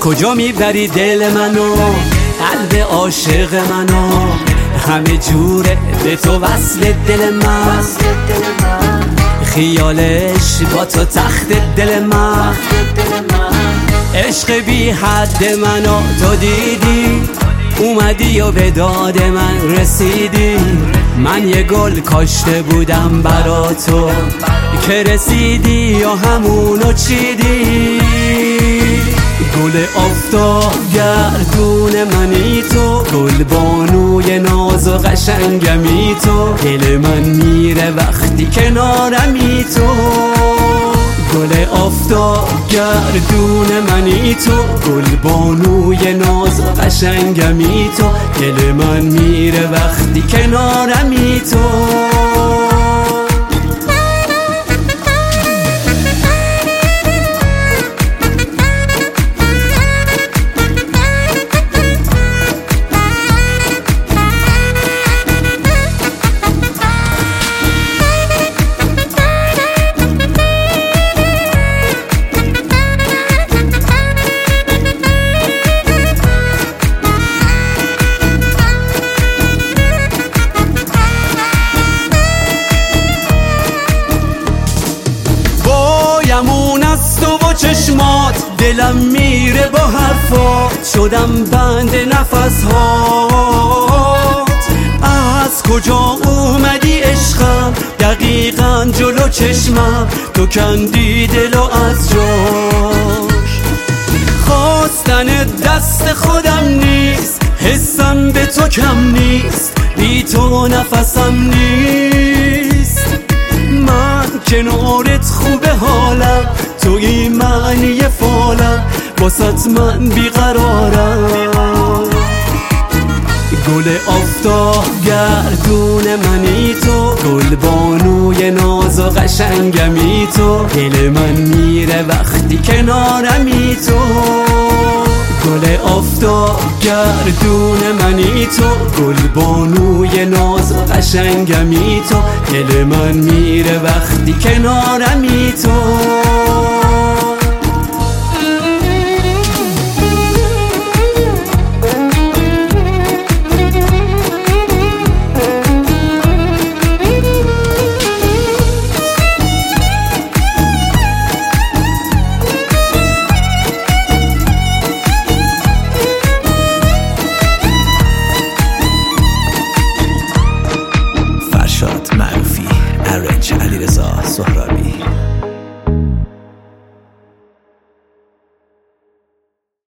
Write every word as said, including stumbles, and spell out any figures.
کجا میبری دل منو، قلب عاشق منو، همه جوره به تو وصل دل من، خیالش با تو تخت دل من، عشق بی حد منو تو دیدی، اومدی و به داد من رسیدی، من یه گل کاشته بودم برا تو که رسیدی یا همونو چیدی، گل آفتاب گردون منی تو، گل بانوی ناز و قشنگمی تو، دل من میره وقتی کنارمی تو، گل آفتاب گردون منی تو، گل بانوی ناز و قشنگمی تو، دل من میره وقتی کنارمی تو. یمون از تو و چشمات، دلم میره با حرفات، شدم بند نفس هات، از کجا اومدی عشقم، دقیقاً جلو چشمم، تو کندی دلو از جاش، خواستن دست خودم نیست، حسم به تو کم نیست، بی تو نفسم نیست، من کنارت خوبه حالم، توی معنی فالم، واسط من بیقرارم، گل آفتاب گردون منی تو، گل بانوی ناز و قشنگمی تو، دل من میره وقتی کنارمی تو، گل آفتاب گردون منی تو، گل بانوی ناز و قشنگمی تو، دل من میره وقتی کنارمی تو. معروفی، ارنج، علیرضا سهرابی.